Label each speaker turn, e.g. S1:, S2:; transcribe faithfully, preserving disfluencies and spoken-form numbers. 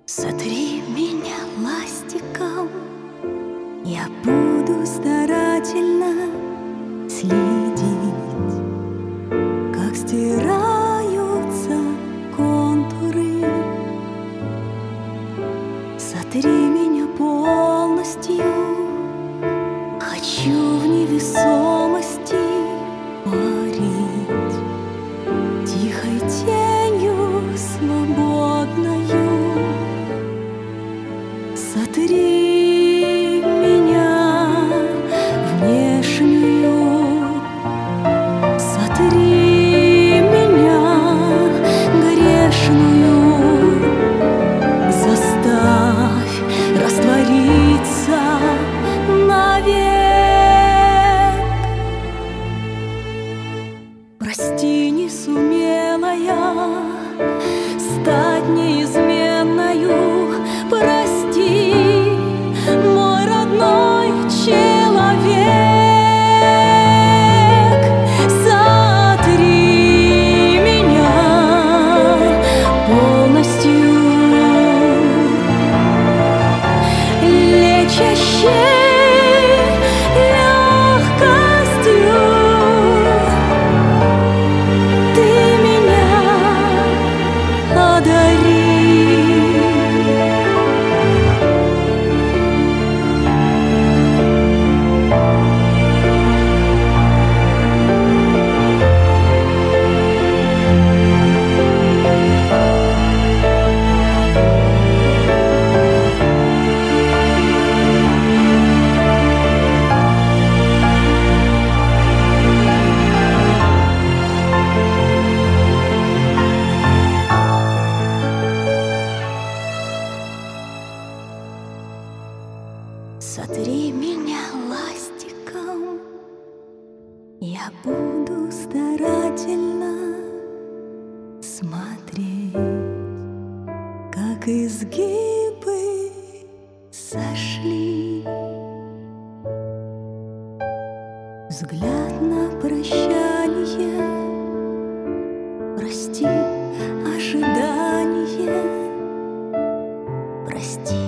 S1: Сотри меня ластиком, я буду старательно следить, как стираются контуры. Сотри меня полностью, хочу в невесомости парить, тихой тенью свободною. Сотри меня внешнюю, сотри меня грешную, заставь раствориться навек. Прости, не сумела я стать неизменною, прости, мой родной человек. Сотри меня полностью, лечащей легкостью ты меня одари. Сотри меня ластиком, я буду старательно смотреть, как изгибы сошли. Взгляд на прощание, прости ожидание, прости.